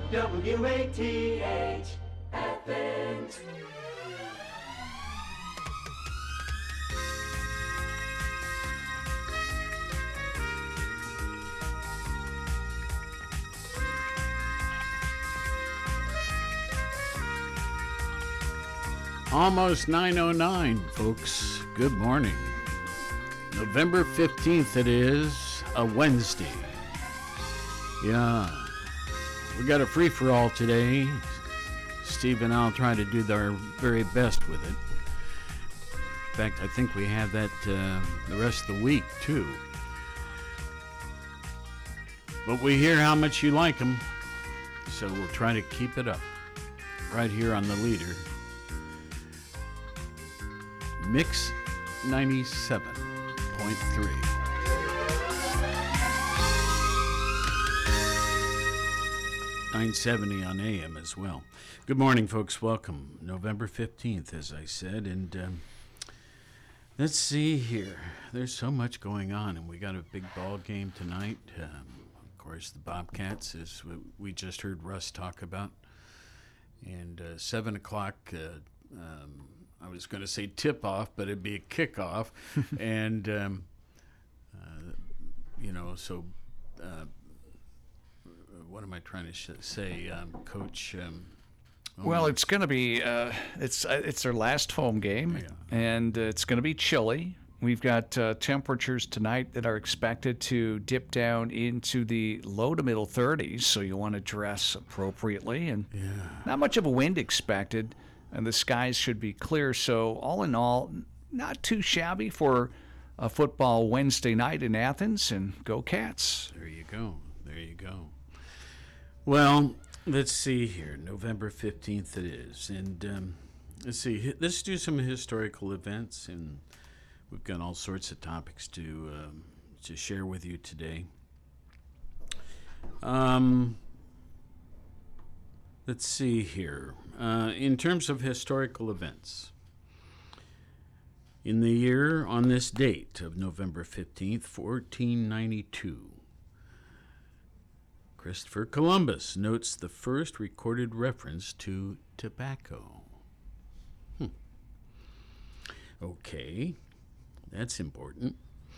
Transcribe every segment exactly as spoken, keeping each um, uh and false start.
W A T H Athens. Almost nine oh nine, folks. Good morning. November fifteenth it is, a Wednesday. Yeah. We got a free-for-all today. Steve and I'll try to do our very best with it. In fact, I think we have that uh, the rest of the week, too. But we hear how much you like them, so we'll try to keep it up right here on the leader. Mix ninety-seven point three. nine seventy on A M as well. Good morning, folks. Welcome. November fifteenth, as I said. And um, let's see here. There's so much going on, and we got a big ball game tonight. Um, of course, the Bobcats, as we, we just heard Russ talk about. And uh, seven o'clock, uh, um, I was going to say tip-off, but it'd be a kickoff. and, um, uh, you know, so... Uh, What am I trying to sh- say, um, Coach? Um, oh well, it's going to be uh, it's uh, it's their last home game, yeah. and uh, it's going to be chilly. We've got uh, temperatures tonight that are expected to dip down into the low to middle thirties, so you want to dress appropriately, and yeah. not much of a wind expected, and the skies should be clear. So all in all, not too shabby for a football Wednesday night in Athens, and go Cats. There you go. There you go. Well, let's see here. November fifteenth it is. And um, let's see. Let's do some historical events. And we've got all sorts of topics to um, to share with you today. Um, let's see here. Uh, in terms of historical events, in the year on this date of November fifteenth, fourteen ninety-two, Christopher Columbus notes the first recorded reference to tobacco. Hmm. Okay, that's important.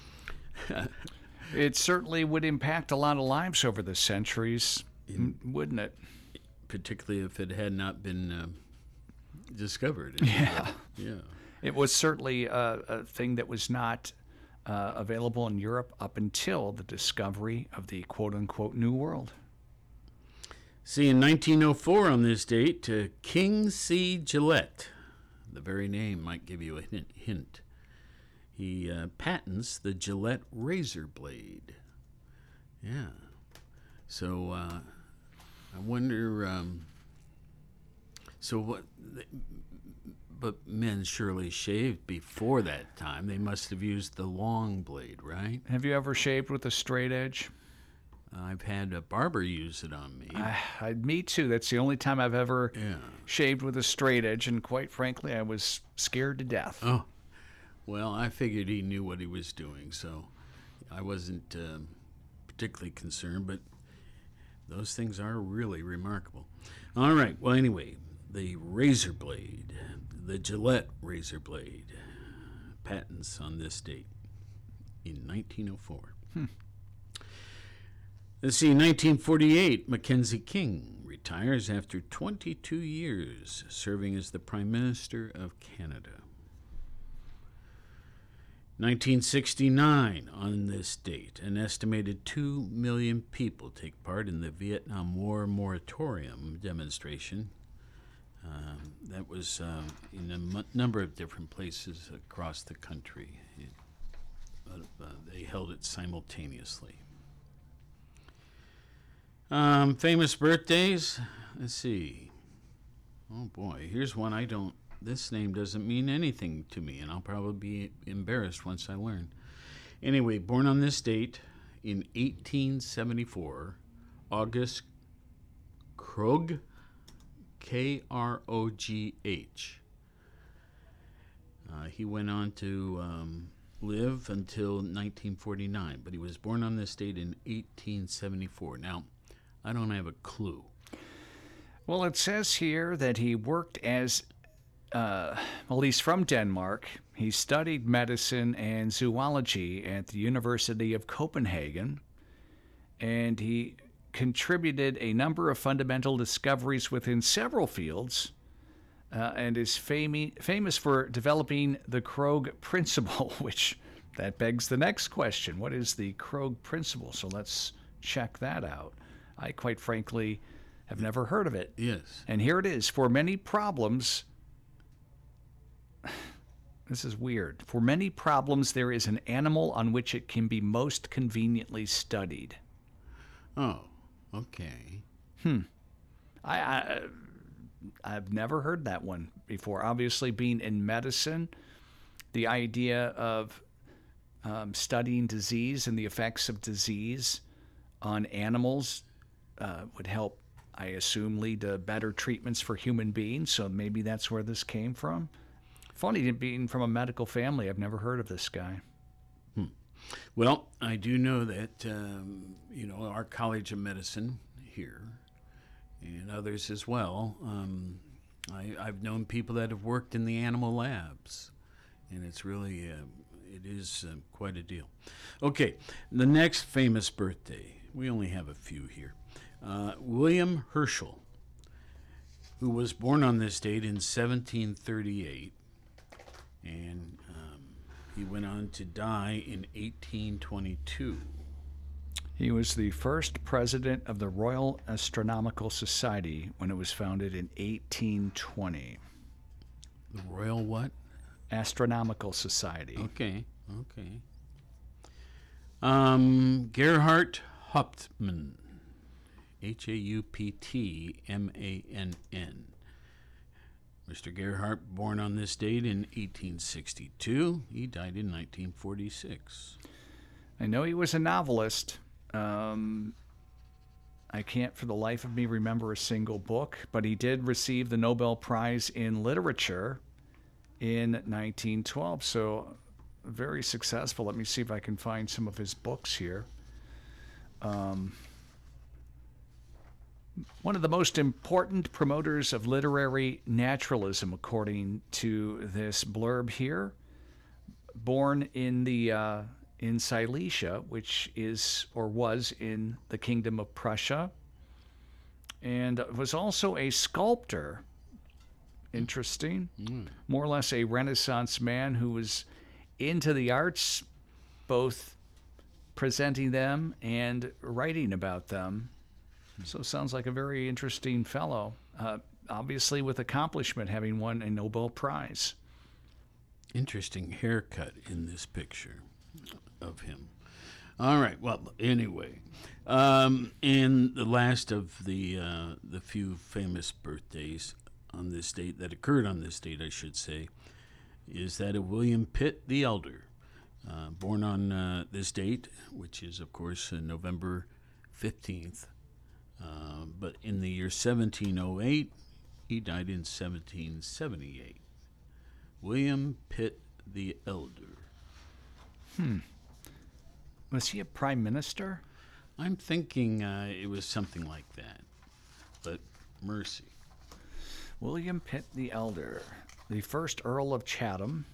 It certainly would impact a lot of lives over the centuries, In, wouldn't it? Particularly if it had not been uh, discovered. Yeah. Yeah. It was certainly a, a thing that was not uh, available in Europe up until the discovery of the quote-unquote New World. See, in nineteen oh four on this date, uh, King C. Gillette, the very name might give you a hint, hint. he uh, patents the Gillette razor blade. Yeah. So uh, I wonder, um, so what, but men surely shaved before that time. They must have used the long blade, right? Have you ever shaved with a straight edge? I've had a barber use it on me. I, I, me too. That's the only time I've ever yeah. shaved with a straight edge, and quite frankly, I was scared to death. Oh, well, I figured he knew what he was doing, so I wasn't um, particularly concerned, but those things are really remarkable. All right, well, anyway, the razor blade, the Gillette razor blade, patents on this date in nineteen oh four. Hmm. Let's see, nineteen forty-eight, Mackenzie King retires after twenty-two years serving as the Prime Minister of Canada. nineteen sixty-nine, on this date, an estimated two million people take part in the Vietnam War moratorium demonstration. Um, that was uh, in a m- number of different places across the country. It, uh, uh, they held it simultaneously. Um, famous birthdays. Let's see. Oh boy, here's one I don't. This name doesn't mean anything to me, and I'll probably be embarrassed once I learn. Anyway, born on this date in eighteen seventy-four, August Krogh, K R O G H. Uh, he went on to um, live until nineteen forty-nine, but he was born on this date in eighteen seventy-four. Now, I don't have a clue. Well, it says here that he worked as, uh, well, he's from Denmark. He studied medicine and zoology at the University of Copenhagen, and he contributed a number of fundamental discoveries within several fields, uh, and is fami- famous for developing the Krogh principle, which that begs the next question. What is the Krogh principle? So let's check that out. I quite frankly have never heard of it. Yes. And here it is. For many problems, this is weird. For many problems, there is an animal on which it can be most conveniently studied. Oh, okay. I, I I've never heard that one before. Obviously, being in medicine, the idea of um, studying disease and the effects of disease on animals uh, would help, I assume, lead to better treatments for human beings. So maybe that's where this came from. Funny, being from a medical family, I've never heard of this guy. Well, I do know that, um, you know, our College of Medicine here and others as well, um, I, I've known people that have worked in the animal labs, and it's really, uh, it is uh, quite a deal. Okay, the next famous birthday, we only have a few here. Uh, William Herschel, who was born on this date in seventeen thirty-eight, and um, he went on to die in eighteen twenty-two. He was the first president of the Royal Astronomical Society when it was founded in eighteen twenty. The Royal what? Astronomical Society. Okay, okay. Um, Gerhard Hauptmann, H A U P T M A N N. Mister Gerhardt, born on this date in eighteen sixty-two. He died in nineteen forty-six. I know he was a novelist. Um, I can't for the life of me remember a single book, but he did receive the Nobel Prize in Literature in nineteen twelve. So very successful. Let me see if I can find some of his books here. Um, one of the most important promoters of literary naturalism, according to this blurb here. Born in the uh, in Silesia, which is or was in the Kingdom of Prussia, and was also a sculptor. Interesting. Mm. More or less a Renaissance man who was into the arts, both presenting them and writing about them. So sounds like a very interesting fellow, uh, obviously with accomplishment, having won a Nobel Prize. Interesting haircut in this picture of him. All right. Well, anyway, um, and the last of the uh, the few famous birthdays on this date that occurred on this date, I should say, is that of William Pitt the Elder, uh, born on uh, this date, which is, of course, uh, November fifteenth. Uh, but in the year seventeen oh eight, he died in seventeen seventy-eight. William Pitt the Elder. Hmm. Was he a prime minister? I'm thinking uh, it was something like that. But mercy. William Pitt the Elder, the first Earl of Chatham,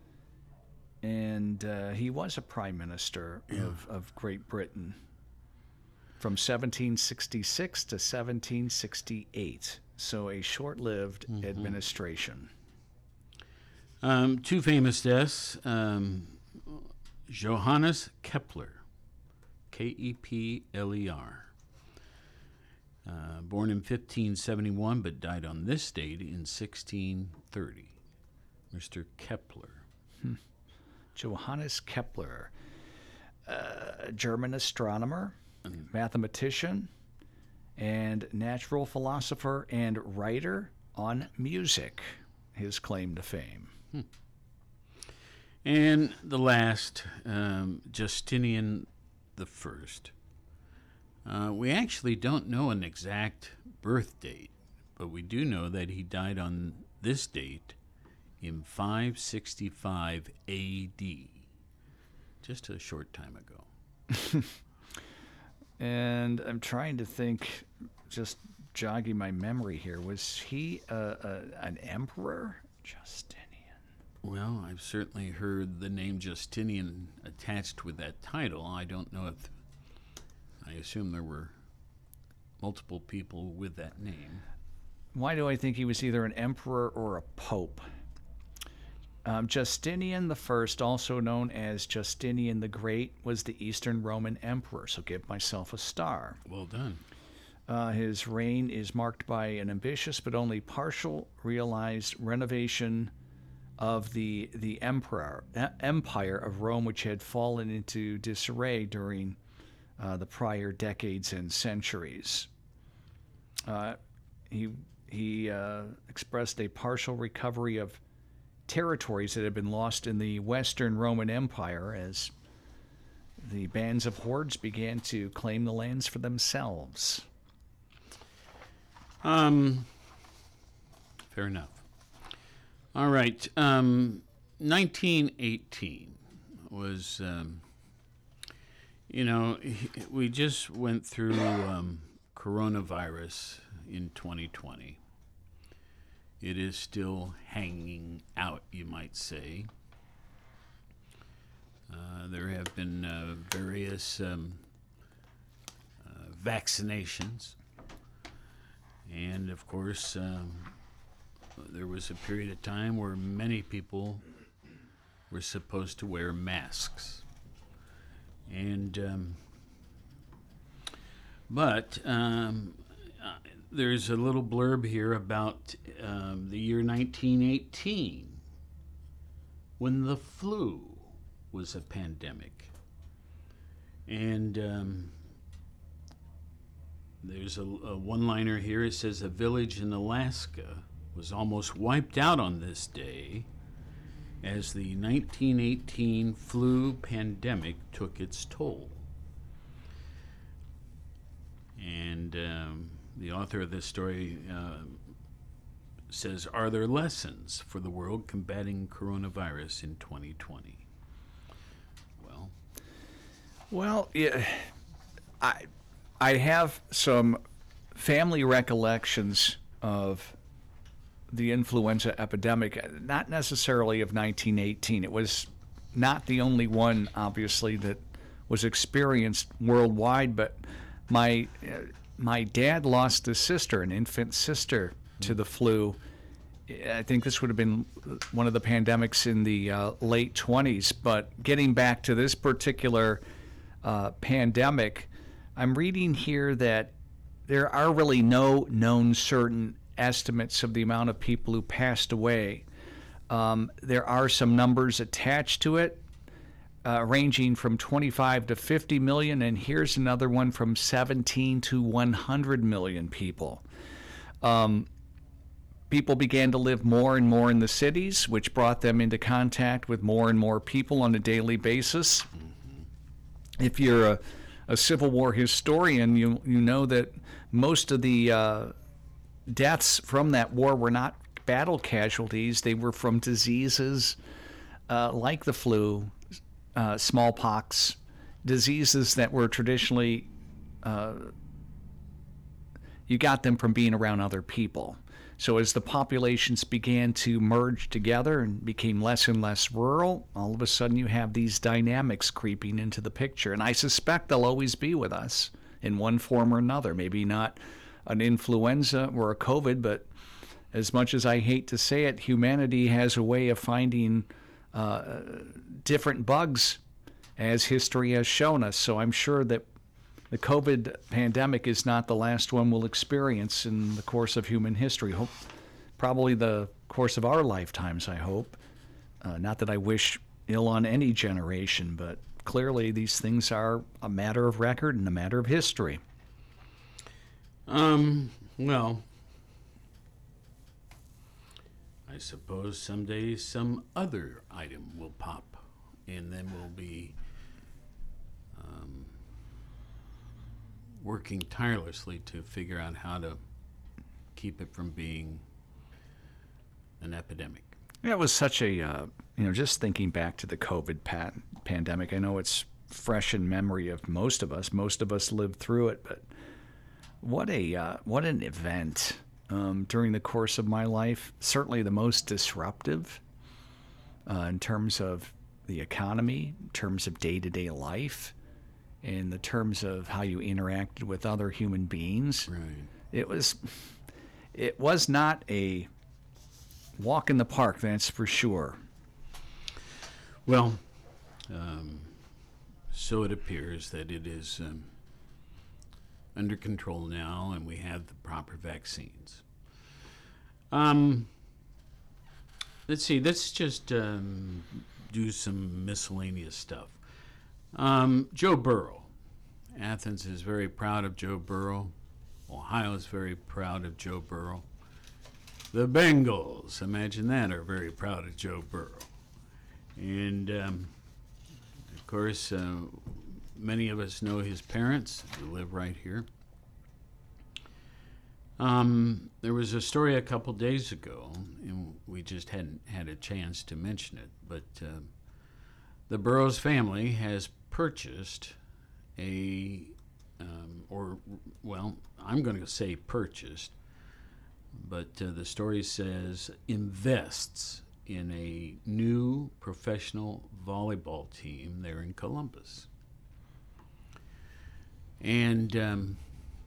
and uh, he was a prime minister Yeah. of, of Great Britain from seventeen sixty-six to seventeen sixty-eight. So a short-lived Mm-hmm. administration. Um, two famous deaths. Um, Johannes Kepler, K E P L E R. Uh, born in fifteen seventy-one, but died on this date in sixteen thirty. Mister Kepler. Hmm. Johannes Kepler, uh, German astronomer, Mm. mathematician, and natural philosopher and writer on music, his claim to fame. Hmm. And the last, um, Justinian the First. Uh, we actually don't know an exact birth date, but we do know that he died on this date in five sixty-five A D, just a short time ago. And I'm trying to think, just jogging my memory here. Was he uh, uh, an emperor? Justinian. Well, I've certainly heard the name Justinian attached with that title. I don't know if, I assume there were multiple people with that name. Why do I think he was either an emperor or a pope? Um, Justinian the First, also known as Justinian the Great, was the Eastern Roman emperor, so give myself a star. Well done. Uh, his reign is marked by an ambitious but only partial realized renovation of the the emperor uh, empire of Rome, which had fallen into disarray during uh, the prior decades and centuries. Uh, he he uh, expressed a partial recovery of territories that had been lost in the Western Roman Empire as the bands of hordes began to claim the lands for themselves. Um, fair enough. All right. Um, nineteen eighteen was, um, you know, we just went through um, coronavirus in twenty twenty. It is still hanging out, you might say. Uh, there have been uh, various um, uh, vaccinations. And, of course, um, there was a period of time where many people were supposed to wear masks. And, um, but um, uh, there's a little blurb here about um, the year nineteen eighteen, when the flu was a pandemic. And um, there's a, a one-liner here. It says, a village in Alaska was almost wiped out on this day as the nineteen eighteen flu pandemic took its toll. And um, the author of this story uh, says, are there lessons for the world combating coronavirus in twenty twenty? Well, Well, yeah, I I have some family recollections of the influenza epidemic, not necessarily of nineteen eighteen. It was not the only one, obviously, that was experienced worldwide, but my uh, my dad lost a sister, an infant sister, to the flu. I think this would have been one of the pandemics in the uh, late twenties. But getting back to this particular uh, pandemic, I'm reading here that there are really no known certain estimates of the amount of people who passed away. Um, there are some numbers attached to it, uh, ranging from twenty-five to fifty million, and here's another one from seventeen to one hundred million people. Um, people began to live more and more in the cities, which brought them into contact with more and more people on a daily basis. Mm-hmm. If you're a, a Civil War historian, you you know that most of the uh, deaths from that war were not battle casualties. They were from diseases uh, like the flu, uh, smallpox, diseases that were traditionally, uh, you got them from being around other people. So as the populations began to merge together and became less and less rural, all of a sudden you have these dynamics creeping into the picture. And I suspect they'll always be with us in one form or another. Maybe not an influenza or a COVID, but as much as I hate to say it, humanity has a way of finding uh, different bugs, as history has shown us. So I'm sure that the COVID pandemic is not the last one we'll experience in the course of human history. Hope, probably the course of our lifetimes, I hope. Uh, not that I wish ill on any generation, but clearly these things are a matter of record and a matter of history. Um, well, I suppose someday some other item will pop, and then we'll be um, working tirelessly to figure out how to keep it from being an epidemic. Yeah, it was such a, uh, you know, just thinking back to the COVID pat- pandemic, I know it's fresh in memory of most of us. Most of us lived through it, but What a uh, what an event um, during the course of my life. Certainly the most disruptive uh, in terms of the economy, in terms of day-to-day life, in the terms of how you interacted with other human beings. Right. It was it was not a walk in the park, that's for sure. Well, um, so it appears that it is um, under control now, and we have the proper vaccines. Um, let's see. Let's just um, do some miscellaneous stuff. Um, Joe Burrow. Athens is very proud of Joe Burrow. Ohio is very proud of Joe Burrow. The Bengals, imagine that, are very proud of Joe Burrow. And, um, of course, uh, many of us know his parents who live right here. Um, there was a story a couple days ago, and we just hadn't had a chance to mention it, but uh, the Burrows family has purchased a, um, or, well, I'm going to say purchased, but uh, the story says invests in a new professional volleyball team there in Columbus. And um,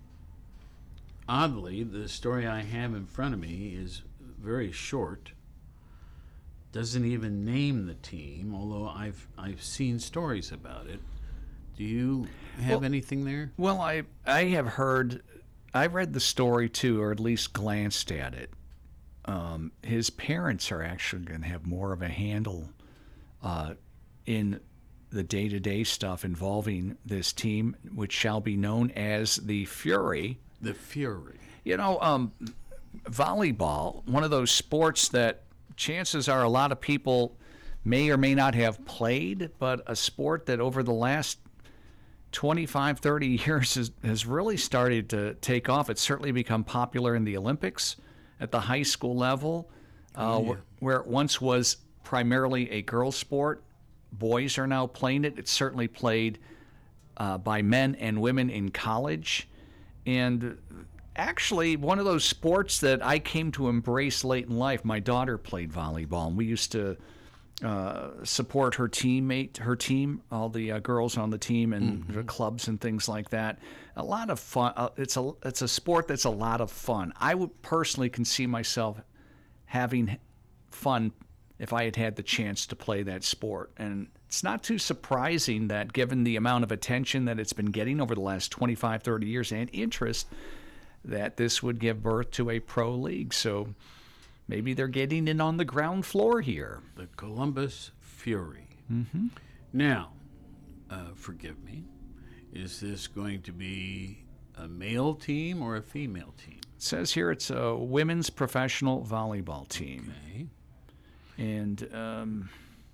oddly, the story I have in front of me is very short. Doesn't even name the team, although I've I've seen stories about it. Do you have Well- anything there? Well, I I have heard, I read the story too, or at least glanced at it. Um, his parents are actually going to have more of a handle uh, in the day-to-day stuff involving this team, which shall be known as the Fury. The Fury. You know, um, volleyball, one of those sports that chances are a lot of people may or may not have played, but a sport that over the last twenty-five, thirty years has, has really started to take off. It's certainly become popular in the Olympics at the high school level, uh, yeah. where, where it once was primarily a girls' sport. Boys are now playing it. It's certainly played uh, by men and women in college. And actually, one of those sports that I came to embrace late in life, my daughter played volleyball, and we used to uh, support her teammate, her team, all the uh, girls on the team, and the clubs and things like that. A lot of fun. Uh, it's a it's a sport that's a lot of fun. I would personally can see myself having fun if I had had the chance to play that sport. And it's not too surprising that given the amount of attention that it's been getting over the last twenty-five, thirty years and interest, that this would give birth to a pro league. So maybe they're getting in on the ground floor here. The Columbus Fury. Mm-hmm. Now, uh, forgive me, is this going to be a male team or a female team? It says here it's a women's professional volleyball team. Okay. And um,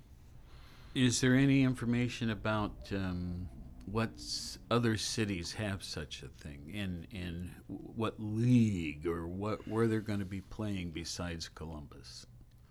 Is there any information about um, what s- other cities have such a thing, and and what league or what where they're going to be playing besides Columbus?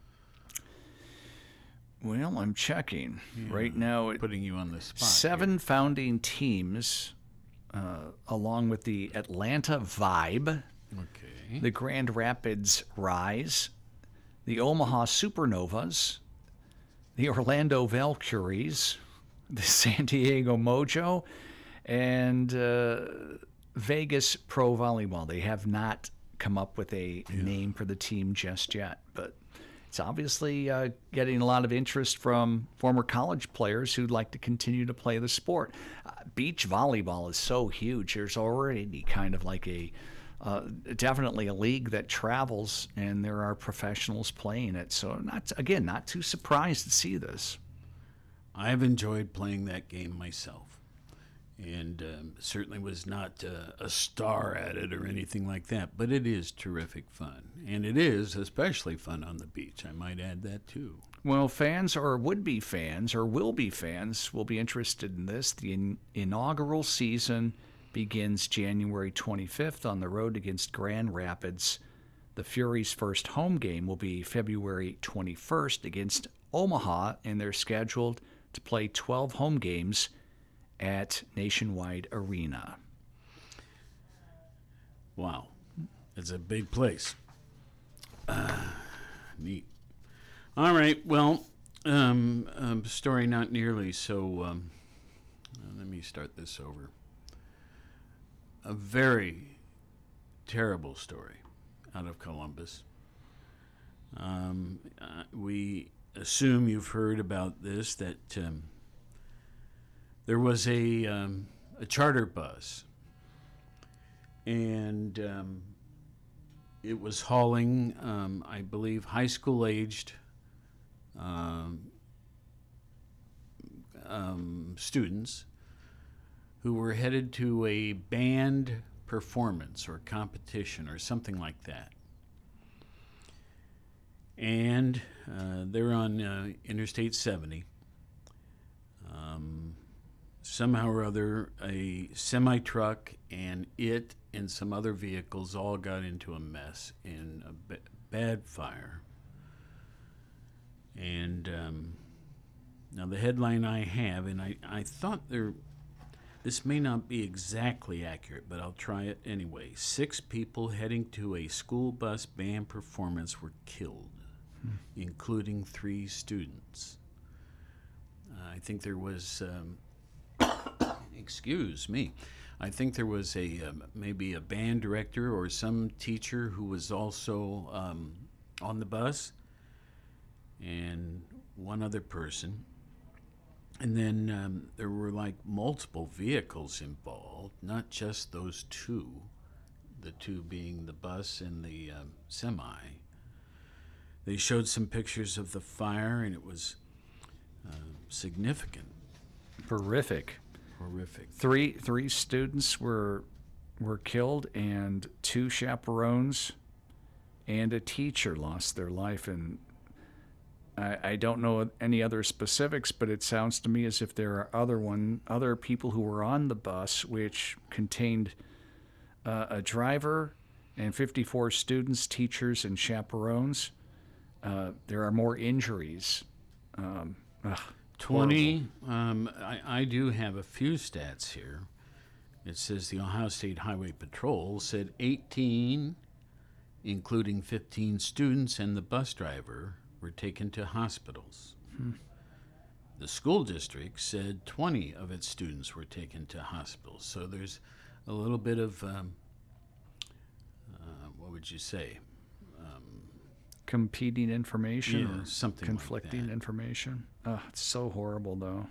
well, I'm checking. Right now, it, Putting you on the spot. seven founding teams, uh, along with the Atlanta Vibe, here. Okay. the Grand Rapids Rise, the Omaha Supernovas, the Orlando Valkyries, the San Diego Mojo, and uh, Vegas Pro Volleyball. They have not come up with a name for the team just yet, but it's obviously uh, getting a lot of interest from former college players who'd like to continue to play the sport. Uh, beach volleyball is so huge. There's already kind of like a Uh, definitely a league that travels, and there are professionals playing it. So, not again, not too surprised to see this. I've enjoyed playing that game myself, and um, certainly was not uh, a star at it or anything like that, but it is terrific fun, and it is especially fun on the beach. I might add that too. Well, fans or would-be fans or will-be fans will be interested in this. The in- inaugural season begins January twenty-fifth on the road against Grand Rapids. The Fury's first home game will be February twenty-first against Omaha, and they're scheduled to play twelve home games at Nationwide Arena. Wow. It's a big place. Uh, neat. All right. Well, um, um, story not nearly so. Um, uh, let me start this over. A very terrible story out of Columbus. Um, uh, we assume you've heard about this, that um, there was a, um, a charter bus, and um, it was hauling, um, I believe, high school-aged um, um, students who were headed to a band performance or competition or something like that. And uh, they're on uh, Interstate seventy. Um, somehow or other, a semi-truck and it and some other vehicles all got into a mess in a b- bad fire. And um, now the headline I have, and I, I thought there, this may not be exactly accurate, but I'll try it anyway. Six people heading to a school bus band performance were killed, hmm. including three students. Uh, I think there was, um, excuse me, I think there was a um, maybe a band director or some teacher who was also um, on the bus, and one other person. And then um, there were like multiple vehicles involved, not just those two, the two being the bus and the um, semi. They showed some pictures of the fire, and it was uh, significant. Horrific. Horrific. Three three students were were killed, and two chaperones and a teacher lost their life. And I, I don't know any other specifics, but it sounds to me as if there are other one other people who were on the bus, which contained uh, a driver and fifty-four students, teachers, and chaperones. Uh, there are more injuries. Um, ugh, twenty. Um, I, I do have a few stats here. It says the Ohio State Highway Patrol said eighteen, including fifteen students and the bus driver, were taken to hospitals. Hmm. The school district said twenty of its students were taken to hospitals. So there's a little bit of, um, uh, what would you say? Um, Competing information, yeah, or something conflicting like that. information. Oh, it's so horrible, though.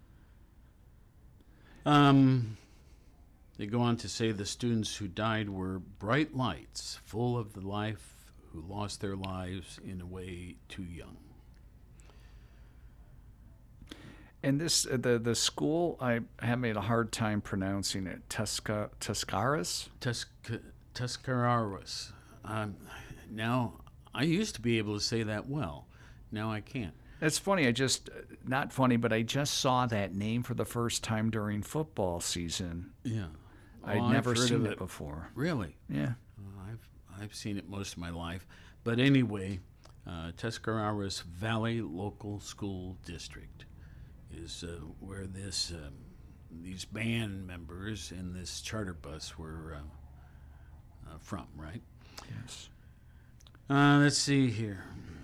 Um, they go on to say the students who died were bright lights, full of the life, who lost their lives in a way too young. And this, uh, the the school, I have made a hard time pronouncing it. Tusca, Tuscaris? Tusc- Tuscarawas. Um, now, I used to be able to say that well. Now I can't. It's funny. I just, not funny, but I just saw that name for the first time during football season. Yeah. I'd Oh, never I've heard seen of it it before. Really? Yeah. Uh, I've I've seen it most of my life. But anyway, uh, Tuscarawas Valley Local School District is uh, where this um, these band members in this charter bus were uh, uh, from, right? Yes. Uh, let's see here.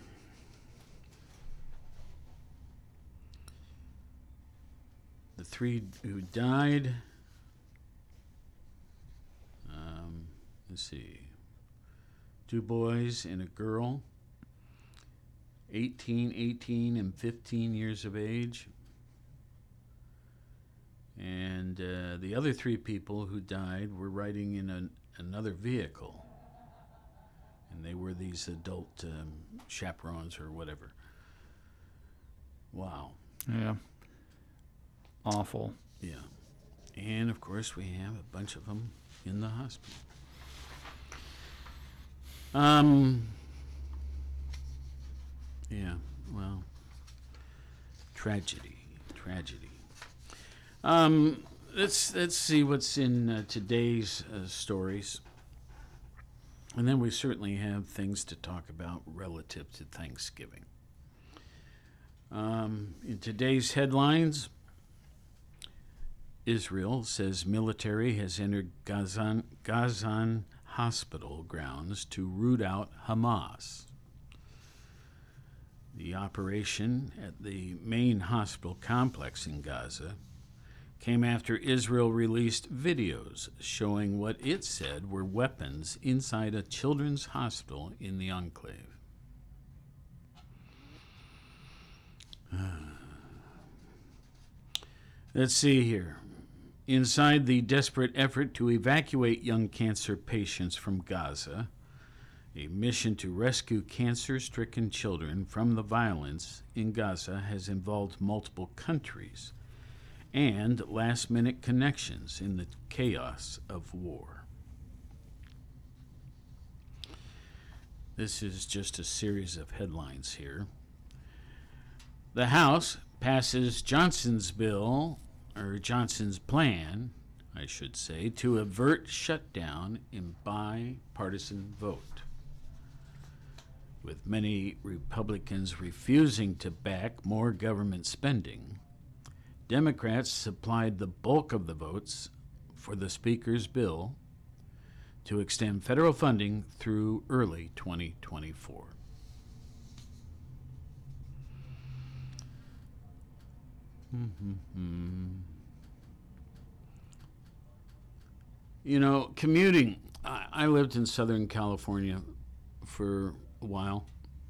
The three who died. Um, let's see. Two boys and a girl, eighteen, eighteen, and fifteen years of age. And uh, the other three people who died were riding in an, another vehicle. And they were these adult um, chaperones or whatever. Wow. Yeah. Awful. Yeah. And, of course, we have a bunch of them in the hospital. Um. Yeah, well, tragedy, tragedy. Um, let's let's see what's in uh, today's uh, stories, and then we certainly have things to talk about relative to Thanksgiving. Um, in today's headlines, Israel says military has entered Gazan, Gazan hospital grounds to root out Hamas. The operation at the main hospital complex in Gaza came after Israel released videos showing what it said were weapons inside a children's hospital in the enclave. Let's see here. Inside the desperate effort to evacuate young cancer patients from Gaza, a mission to rescue cancer-stricken children from the violence in Gaza has involved multiple countries and last-minute connections in the chaos of war. This is just a series of headlines here. The House passes Johnson's bill, or Johnson's plan, I should say, to avert shutdown in bipartisan vote. With many Republicans refusing to back more government spending, Democrats supplied the bulk of the votes for the Speaker's bill to extend federal funding through early twenty twenty-four. Mm-hmm. You know, commuting. I, I lived in Southern California for a while,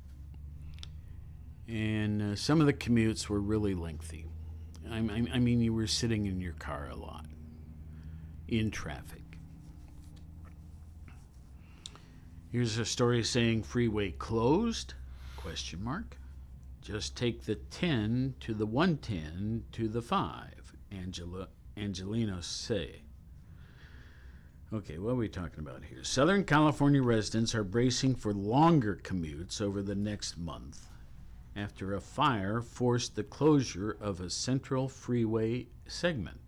and uh, some of the commutes were really lengthy. I, I, I mean, you were sitting in your car a lot, in traffic. Here's a story saying freeway closed, question mark. Just take the ten to the one ten to the five, Angela, Angelino say. Okay, what are we talking about here? Southern California residents are bracing for longer commutes over the next month after a fire forced the closure of a central freeway segment.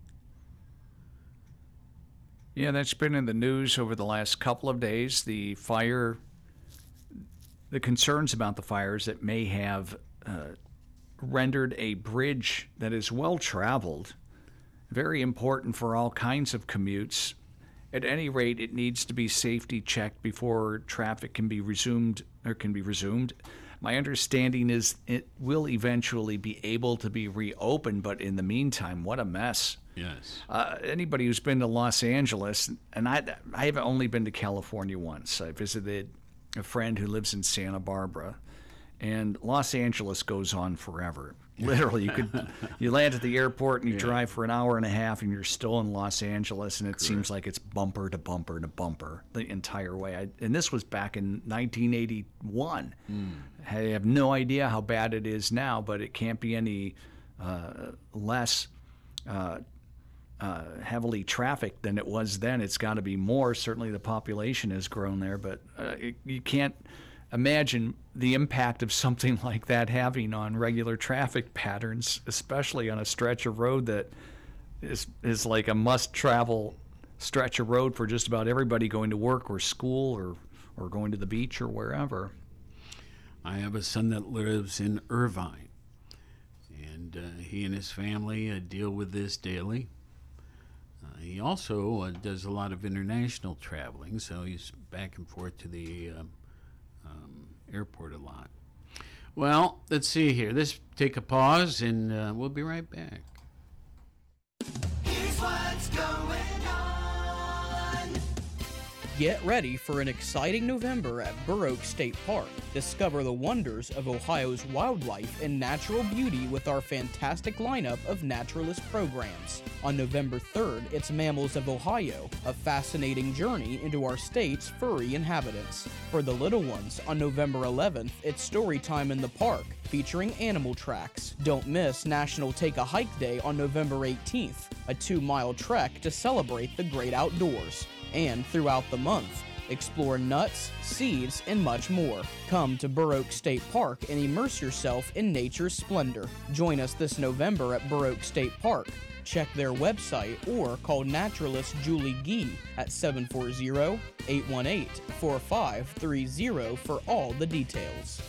Yeah, that's been in the news over the last couple of days. The fire, the concerns about the fires that may have uh, rendered a bridge that is well traveled, very important for all kinds of commutes. At any rate, it needs to be safety checked before traffic can be resumed or can be resumed. My understanding is it will eventually be able to be reopened, but in the meantime, what a mess. Yes. Uh, anybody who's been to Los Angeles, and I, I haven't only been to California once. I visited a friend who lives in Santa Barbara, and Los Angeles goes on forever. Literally, you could you land at the airport and you yeah. drive for an hour and a half, and you're still in Los Angeles, and it Correct. Seems like it's bumper to bumper to bumper the entire way. I, and this was back in nineteen eighty-one. Mm. I have no idea how bad it is now, but it can't be any uh, less uh, uh, heavily trafficked than it was then. It's got to be more. Certainly, the population has grown there, but uh, it, you can't imagine the impact of something like that having on regular traffic patterns, especially on a stretch of road that is is like a must-travel stretch of road for just about everybody going to work or school or, or going to the beach or wherever. I have a son that lives in Irvine, and uh, he and his family uh, deal with this daily. Uh, he also uh, does a lot of international traveling, so he's back and forth to the uh, Um, airport a lot. Well, let's see here. Let's take a pause, and uh, we'll be right back. Here's what's going on. Get ready for an exciting November at Burr Oak State Park. Discover the wonders of Ohio's wildlife and natural beauty with our fantastic lineup of naturalist programs. On November third, it's Mammals of Ohio, a fascinating journey into our state's furry inhabitants. For the little ones, on November eleventh, it's Story Time in the Park, featuring animal tracks. Don't miss National Take a Hike Day on November eighteenth, a two-mile trek to celebrate the great outdoors. And throughout the month, explore nuts, seeds, and much more. Come to Burr Oak State Park and immerse yourself in nature's splendor. Join us this November at Burr Oak State Park. Check their website or call naturalist Julie Gee at seven four zero, eight one eight, four five three zero for all the details.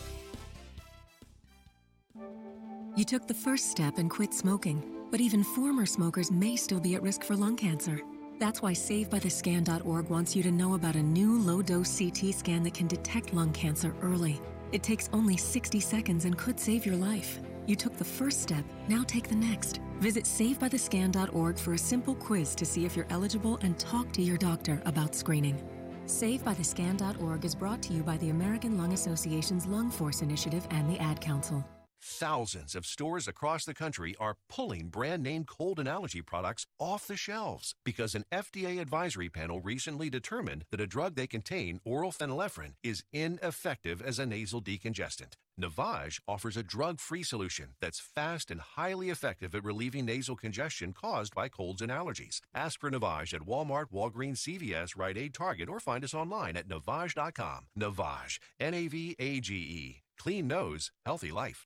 You took the first step and quit smoking, but even former smokers may still be at risk for lung cancer. That's why save by the scan dot org wants you to know about a new low-dose C T scan that can detect lung cancer early. It takes only sixty seconds and could save your life. You took the first step, now take the next. Visit save by the scan dot org for a simple quiz to see if you're eligible and talk to your doctor about screening. save by the scan dot org is brought to you by the American Lung Association's Lung Force Initiative and the Ad Council. Thousands of stores across the country are pulling brand name cold and allergy products off the shelves because an F D A advisory panel recently determined that a drug they contain, oral phenylephrine, is ineffective as a nasal decongestant. Navage offers a drug-free solution that's fast and highly effective at relieving nasal congestion caused by colds and allergies. Ask for Navage at Walmart, Walgreens, C V S, Rite Aid, Target, or find us online at navage dot com. Navage, N A V A G E. Clean nose, healthy life.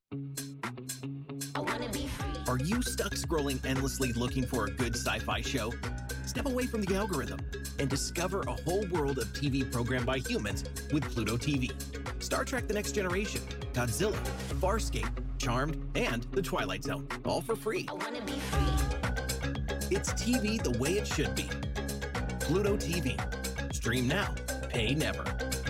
Are you stuck scrolling endlessly looking for a good sci-fi show? Step away from the algorithm and discover a whole world of T V programmed by humans with Pluto T V. Star Trek The Next Generation, Godzilla, Farscape, Charmed, and The Twilight Zone, all for free. I wanna be free. It's T V the way it should be. Pluto T V. Stream now, pay never.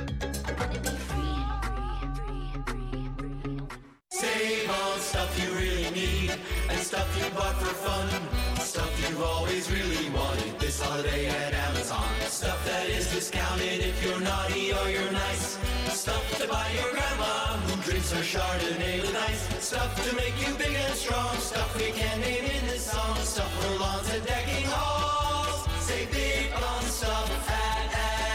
Save on stuff you really need and stuff you bought for fun. Stuff you've always really wanted this holiday at Amazon. Stuff that is discounted if you're naughty or you're nice. Stuff to buy your grandma who drinks her Chardonnay with ice. Stuff to make you big and strong. Stuff we can't name in this song. Stuff for lawns and decking halls. Save big on stuff at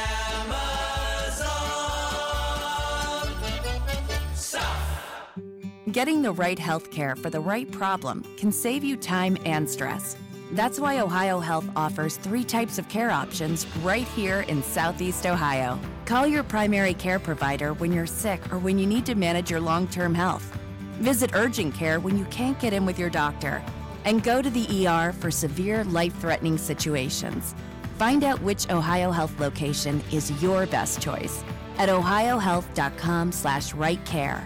Amazon. Stuff. Getting the right health care for the right problem can save you time and stress. That's why Ohio Health offers three types of care options right here in Southeast Ohio. Call your primary care provider when you're sick or when you need to manage your long-term health. Visit urgent care when you can't get in with your doctor. And go to the E R for severe life-threatening situations. Find out which Ohio Health location is your best choice at ohio health dot com slash right care.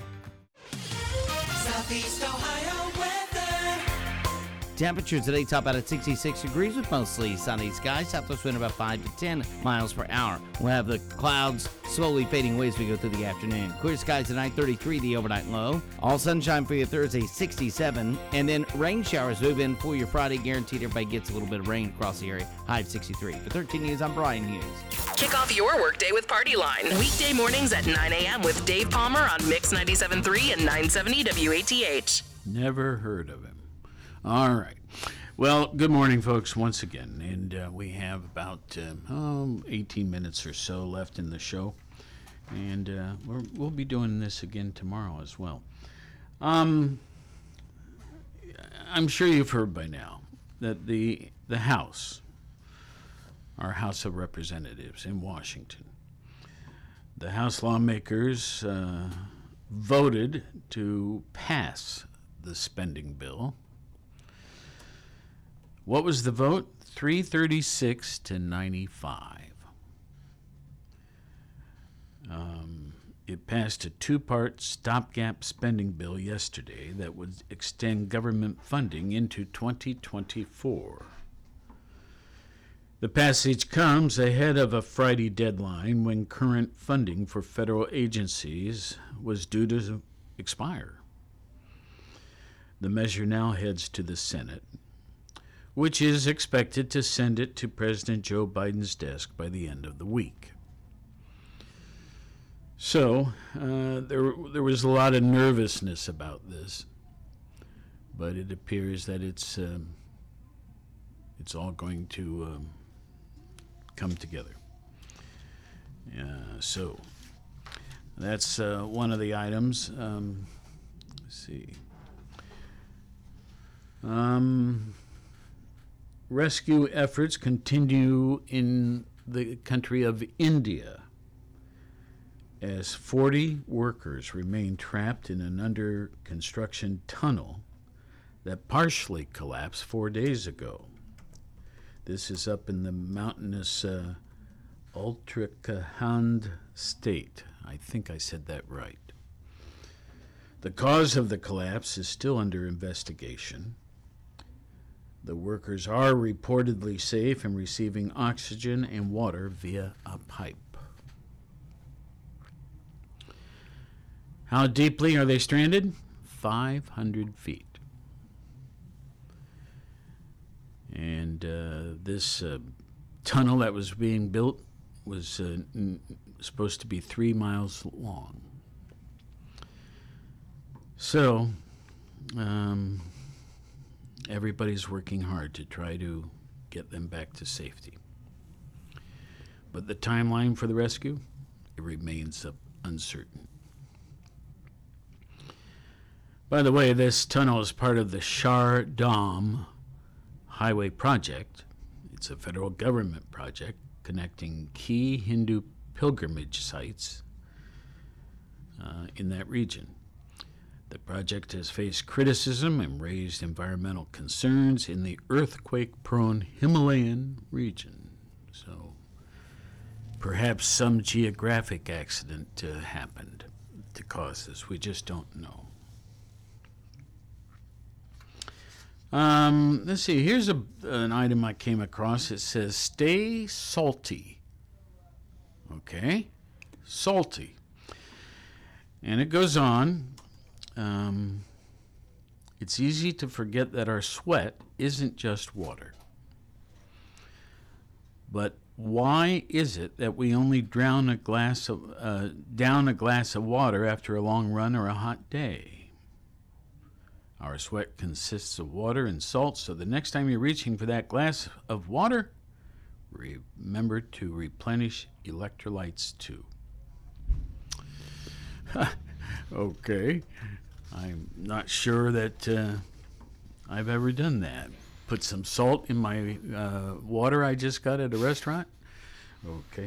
Southeast Ohio weather. Temperatures today top out at sixty-six degrees with mostly sunny skies. Southwest wind about five to ten miles per hour. We'll have the clouds slowly fading away as we go through the afternoon. Clear skies tonight, thirty-three the overnight low. All sunshine for your Thursday, sixty-seven. And then rain showers move in for your Friday. Guaranteed everybody gets a little bit of rain across the area. High of sixty-three. For thirteen News, I'm Brian Hughes. Kick off your workday with Party Line. Weekday mornings at nine a.m. with Dave Palmer on Mix ninety-seven point three and nine seventy W A T H. Never heard of him. All right. Well, good morning, folks, once again. And uh, we have about um, oh, eighteen minutes or so left in the show. And uh, we're, we'll be doing this again tomorrow as well. Um, I'm sure you've heard by now that the the House, our House of Representatives in Washington, the House lawmakers uh, voted to pass the spending bill. What was the vote? three thirty-six to ninety-five. Um, it passed a two-part stopgap spending bill yesterday that would extend government funding into twenty twenty-four. The passage comes ahead of a Friday deadline when current funding for federal agencies was due to expire. The measure now heads to the Senate, which is expected to send it to President Joe Biden's desk by the end of the week. So uh, there, there was a lot of nervousness about this, but it appears that it's um, it's all going to um, come together. Uh, so that's uh, one of the items. Um, let's see. Um, rescue efforts continue in the country of India as forty workers remain trapped in an under-construction tunnel that partially collapsed four days ago. This is up in the mountainous uh, Uttarakhand state. I think I said that right. The cause of the collapse is still under investigation. The workers are reportedly safe and receiving oxygen and water via a pipe. How deeply are they stranded? five hundred feet. And uh, this uh, tunnel that was being built was uh, n- supposed to be three miles long. So, um, everybody's working hard to try to get them back to safety. But the timeline for the rescue, it remains uh, uncertain. By the way, this tunnel is part of the Char Dham Highway Project. It's a federal government project connecting key Hindu pilgrimage sites uh, in that region. The project has faced criticism and raised environmental concerns in the earthquake-prone Himalayan region. So perhaps some geographic accident uh, happened to cause this. We just don't know. Um, let's see. Here's a, an item I came across. It says, stay salty. Okay? Salty. And it goes on. Um, it's easy to forget that our sweat isn't just water. But why is it that we only drown a glass of, uh, down a glass of water after a long run or a hot day? Our sweat consists of water and salt, so the next time you're reaching for that glass of water, remember to replenish electrolytes too. Okay. I'm not sure that uh, I've ever done that. Put some salt in my uh, water I just got at a restaurant? Okay.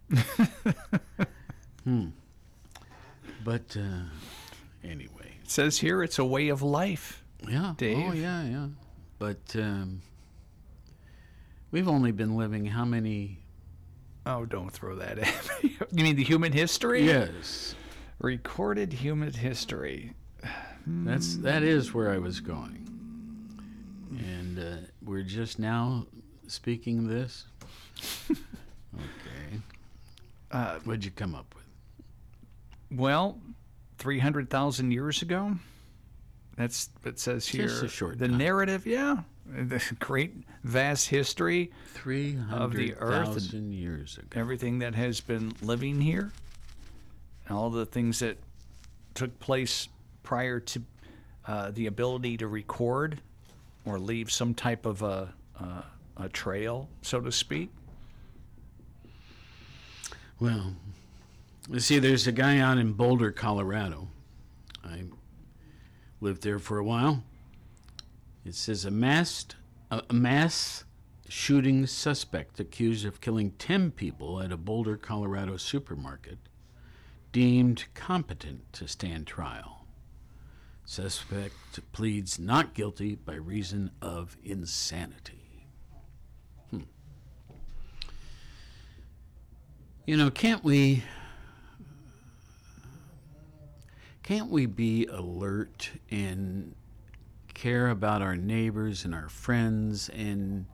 hmm. But uh, anyway. It says here it's a way of life. Yeah. Dave. Oh, yeah, yeah. But um, we've only been living how many? Oh, don't throw that at me. You mean the human history? Yes. Recorded human history. That's that is where I was going. And uh, we're just now speaking this. Okay. Uh, What'd you come up with? Well, three hundred thousand years ago. That's it says here. Just a short the time. narrative, yeah. The great vast history Three of the hundred earth thousand and years ago. everything that has been living here. And all the things that took place prior to uh, the ability to record or leave some type of a, a, a trail, so to speak. Well, you see, there's a guy out in Boulder, Colorado. I lived there for a while. It says a masked, a mass shooting suspect accused of killing ten people at a Boulder, Colorado supermarket deemed competent to stand trial. Suspect pleads not guilty by reason of insanity. Hmm. You know, can't we can't we be alert and care about our neighbors and our friends and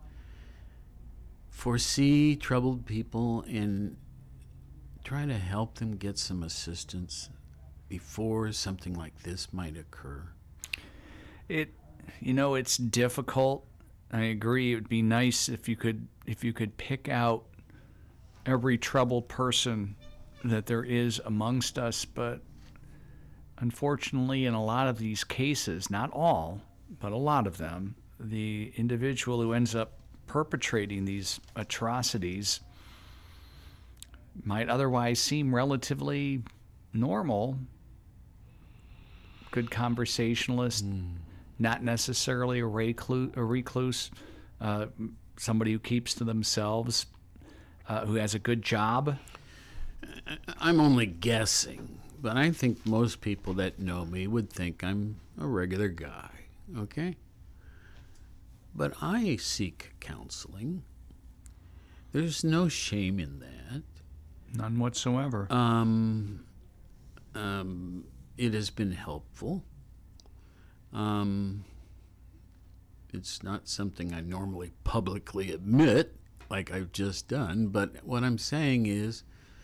foresee troubled people and try to help them get some assistance before something like this might occur? It, you know, it's difficult. I agree. It would be nice if you could, if you could pick out every troubled person that there is amongst us. But unfortunately, in a lot of these cases, not all, but a lot of them, the individual who ends up perpetrating these atrocities might otherwise seem relatively normal, good conversationalist, mm. not necessarily a recluse, a recluse uh, somebody who keeps to themselves, uh, who has a good job. I'm only guessing, but I think most people that know me would think I'm a regular guy, okay? But I seek counseling. There's no shame in that. None whatsoever. Um, um, it has been helpful. Um, It's not something I normally publicly admit, like I've just done, but what I'm saying is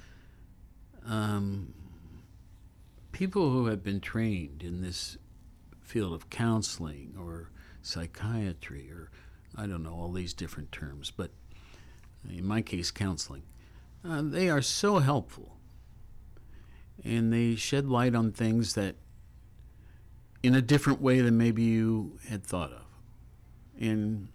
um, people who have been trained in this field of counseling or psychiatry, or I don't know, all these different terms, but in my case, counseling, uh, they are so helpful. And they shed light on things that in a different way than maybe you had thought of. And,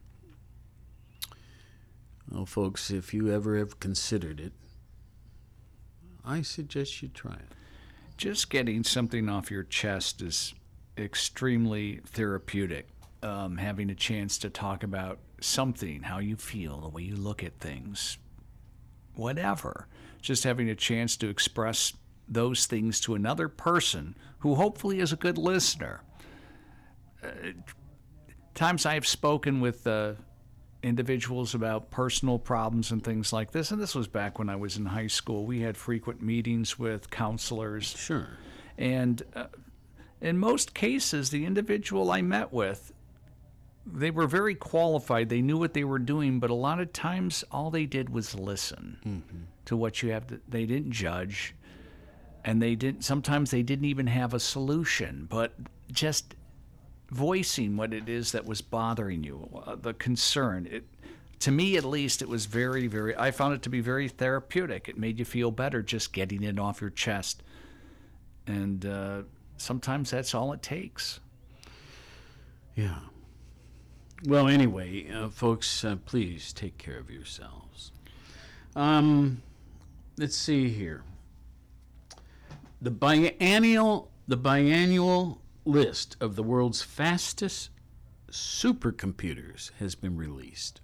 well, folks, if you ever have considered it, I suggest you try it. Just getting something off your chest is extremely therapeutic. Um, having a chance to talk about something, how you feel, the way you look at things, whatever. Just having a chance to express those things to another person who hopefully is a good listener. Uh, times I have spoken with uh, individuals about personal problems and things like this, and this was back when I was in high school. We had frequent meetings with counselors. Sure. And uh, in most cases, the individual I met with, they were very qualified. They knew what they were doing, but a lot of times all they did was listen mm-hmm. to what you have to. They didn't judge. And they didn't. Sometimes they didn't even have a solution, but just voicing what it is that was bothering you, uh, the concern. It, to me, at least, it was very, very. I found it to be very therapeutic. It made you feel better just getting it off your chest, and uh, sometimes that's all it takes. Yeah. Well, anyway, uh, folks, uh, please take care of yourselves. Um, let's see here. The biennial, the biannual list of the world's fastest supercomputers has been released.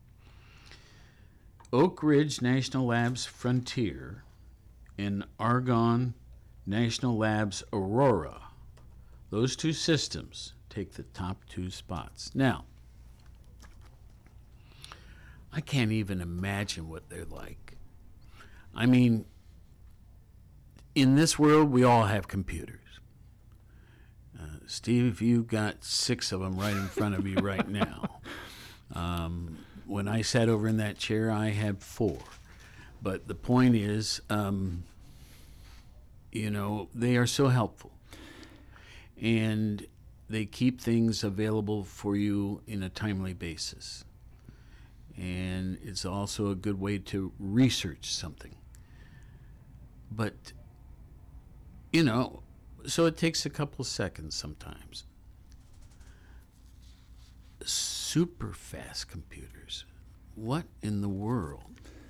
Oak Ridge National Labs Frontier and Argonne National Labs Aurora, those two systems take the top two spots. Now, I can't even imagine what they're like. I mean, in this world, we all have computers. Uh, Steve, you've got six of them right in front of you right now. Um, when I sat over in that chair, I had four. But the point is, um, you know, they are so helpful. And they keep things available for you in a timely basis. And it's also a good way to research something. But, you know, so it takes a couple of seconds sometimes. Super fast computers. What in the world?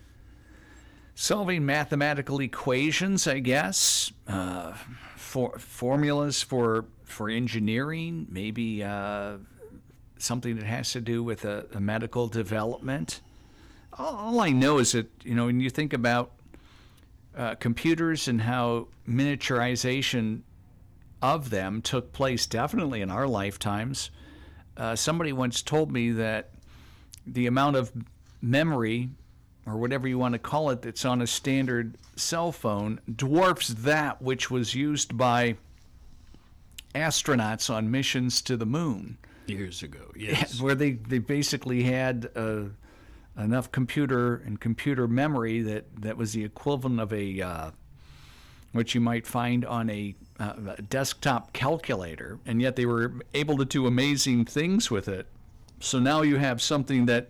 Solving mathematical equations, I guess. Uh, for, formulas for for engineering, maybe uh, something that has to do with a, a medical development. All, all I know is that, you know, when you think about uh, computers and how miniaturization of them took place definitely in our lifetimes, uh, somebody once told me that the amount of memory, or whatever you want to call it, that's on a standard cell phone dwarfs that which was used by astronauts on missions to the moon. Years ago, yes. Where they, they basically had uh, enough computer and computer memory that, that was the equivalent of a, uh, what you might find on a, uh, a desktop calculator, and yet they were able to do amazing things with it. So now you have something that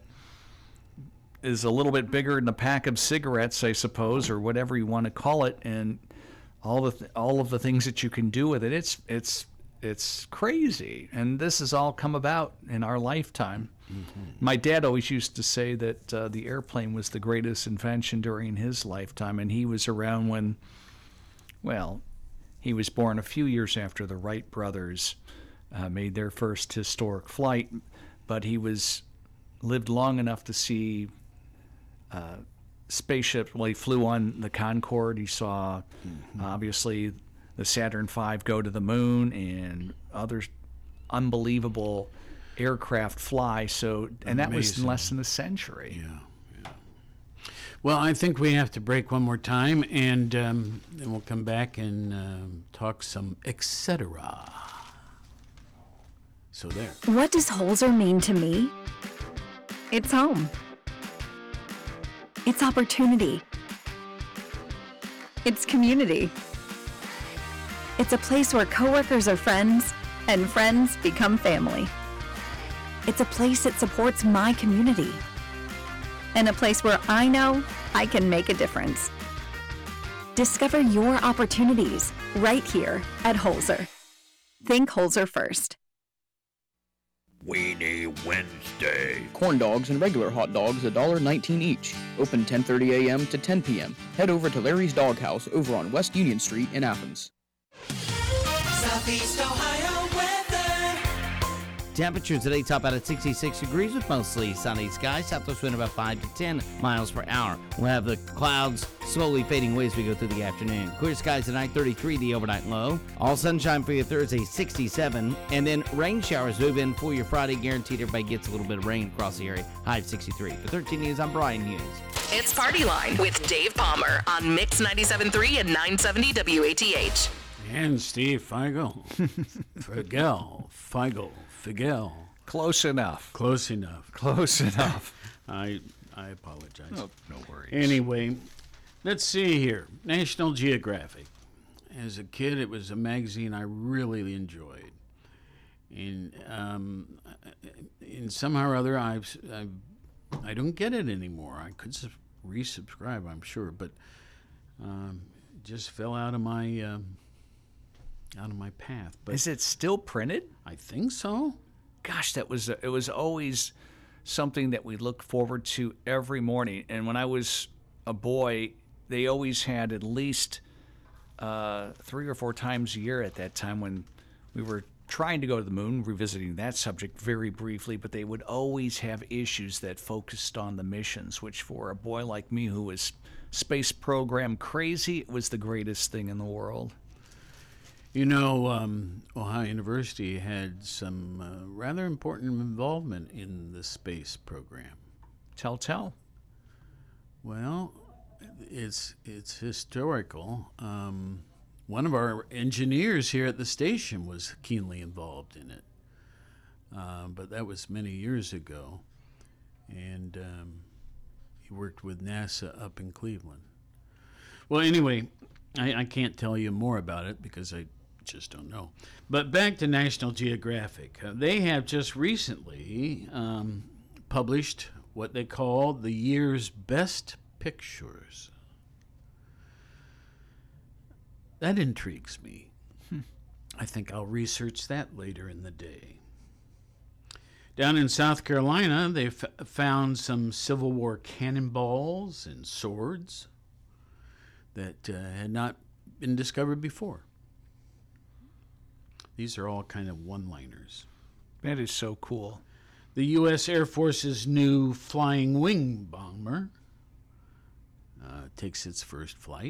is a little bit bigger than a pack of cigarettes, I suppose, or whatever you want to call it, and all the th- all of the things that you can do with it. It's it's it's crazy, and this has all come about in our lifetime. Mm-hmm. My dad always used to say that uh, the airplane was the greatest invention during his lifetime, and he was around when, well, he was born a few years after the Wright brothers uh, made their first historic flight, but he was lived long enough to see uh, spaceships. Well, he flew on the Concorde. He saw, mm-hmm. obviously, the Saturn five go to the moon and other unbelievable aircraft fly. So, and that Amazing. was in less than a century. Yeah, yeah. Well, I think we have to break one more time, and um, then we'll come back and um, talk some et cetera. So there. What does Holzer mean to me? It's home. It's opportunity. It's community. It's a place where coworkers are friends and friends become family. It's a place that supports my community. And a place where I know I can make a difference. Discover your opportunities right here at Holzer. Think Holzer first. Weenie Wednesday. Corn dogs and regular hot dogs one dollar nineteen each. Open ten thirty a.m. to ten p.m. Head over to Larry's Doghouse over on West Union Street in Athens. Southeast Ohio weather. Temperatures today top out at sixty-six degrees with mostly sunny skies. Southwest wind about five to ten miles per hour. We'll have the clouds slowly fading away as we go through the afternoon. Clear skies tonight, thirty-three the overnight low. All sunshine for your Thursday, sixty-seven. And then rain showers move in for your Friday. Guaranteed everybody gets a little bit of rain across the area. High of sixty-three. For thirteen News, I'm Brian Hughes. It's Party Line with Dave Palmer on Mix ninety-seven point three and nine seventy W A T H. And Steve Feigl. Figel. Feigl. Figel. Close enough. Close enough. Close enough. I I apologize. No, no worries. Anyway, let's see here. National Geographic. As a kid, it was a magazine I really enjoyed. And um, and somehow or other, I've, I've, I don't get it anymore. I could su- resubscribe, I'm sure, but um, it just fell out of my... Um, out of my path. But is it still printed? I think so. Gosh, that was it was always something that we looked forward to every morning. And when I was a boy, they always had at least uh, three or four times a year at that time when we were trying to go to the moon, revisiting that subject very briefly, but they would always have issues that focused on the missions, which for a boy like me who was space program crazy, it was the greatest thing in the world. You know, um, Ohio University had some uh, rather important involvement in the space program. Tell, tell. Well, it's it's historical. Um, one of our engineers here at the station was keenly involved in it, uh, but that was many years ago, and um, he worked with NASA up in Cleveland. Well, anyway, I, I can't tell you more about it because I just don't know. But back to National Geographic. Uh, they have just recently um, published what they call the year's best pictures. That intrigues me. Hmm. I think I'll research that later in the day. Down in South Carolina, they f- found some Civil War cannonballs and swords that uh, had not been discovered before. These are all kind of one-liners. That is so cool. The U S Air Force's new flying wing bomber uh, takes its first flight.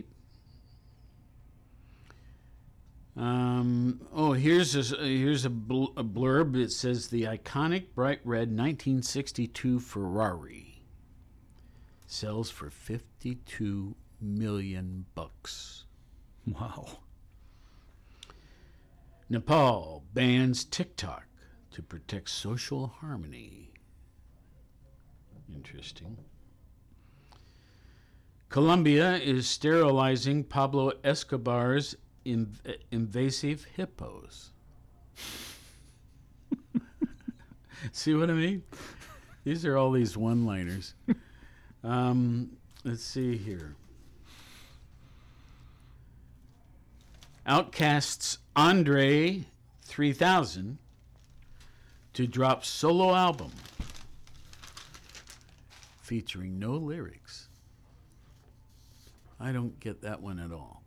Um, oh, here's a, here's a, bl- a blurb. It says the iconic bright red nineteen sixty-two Ferrari sells for fifty-two million bucks. Wow. Nepal bans TikTok to protect social harmony. Interesting. Colombia is sterilizing Pablo Escobar's inv- invasive hippos. See what I mean? These are all these one-liners. Um, let's see here. Outkast's Andre three thousand to drop solo album featuring no lyrics. I don't get that one at all.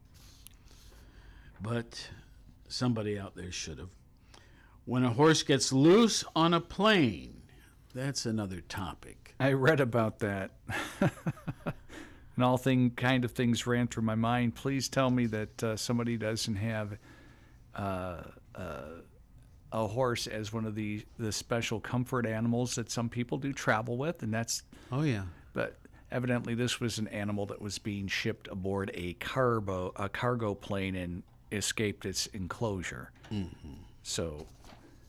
But somebody out there should have. When a horse gets loose on a plane, that's another topic. I read about that. And all thing kind of things ran through my mind. Please tell me that uh, somebody doesn't have uh, uh, a horse as one of the, the special comfort animals that some people do travel with, and that's oh yeah. But evidently, this was an animal that was being shipped aboard a cargo a cargo plane and escaped its enclosure. Mm-hmm. So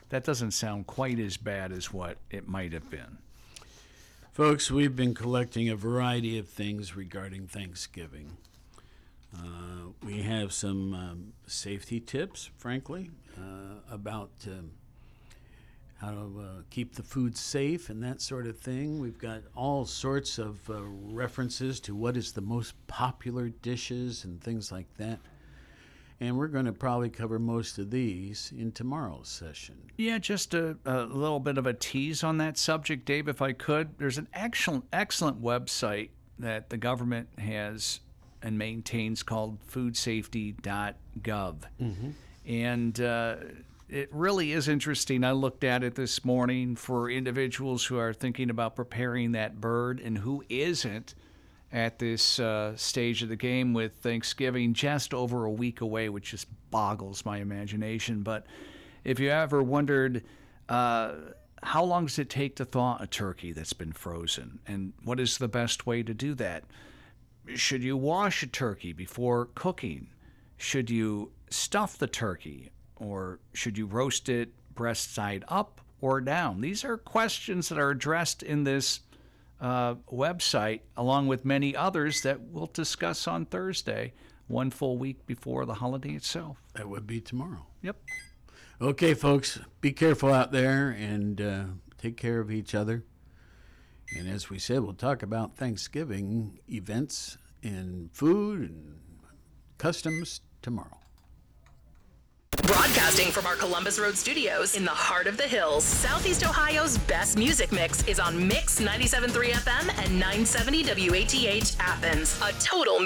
that doesn't sound quite as bad as what it might have been. Folks, we've been collecting a variety of things regarding Thanksgiving. Uh, we have some um, safety tips, frankly, uh, about um, how to uh, keep the food safe and that sort of thing. We've got all sorts of uh, references to what is the most popular dishes and things like that. And we're going to probably cover most of these in tomorrow's session. Yeah, just a, a little bit of a tease on that subject, Dave, if I could. There's an excellent, excellent website that the government has and maintains called food safety dot gov. Mm-hmm. And uh, it really is interesting. I looked at it this morning for individuals who are thinking about preparing that bird and who isn't at this uh, stage of the game, with Thanksgiving just over a week away, which just boggles my imagination. But if you ever wondered, uh, how long does it take to thaw a turkey that's been frozen? And what is the best way to do that? Should you wash a turkey before cooking? Should you stuff the turkey? Or should you roast it breast side up or down? These are questions that are addressed in this Uh, website, along with many others that we'll discuss on Thursday, one full week before the holiday itself. That would be tomorrow. Yep. Okay, folks, be careful out there and uh, take care of each other. And as we said, we'll talk about Thanksgiving events and food and customs tomorrow. Broadcasting from our Columbus Road studios in the heart of the hills, Southeast Ohio's best music mix is on Mix ninety-seven point three F M and nine seventy W A T H Athens, a total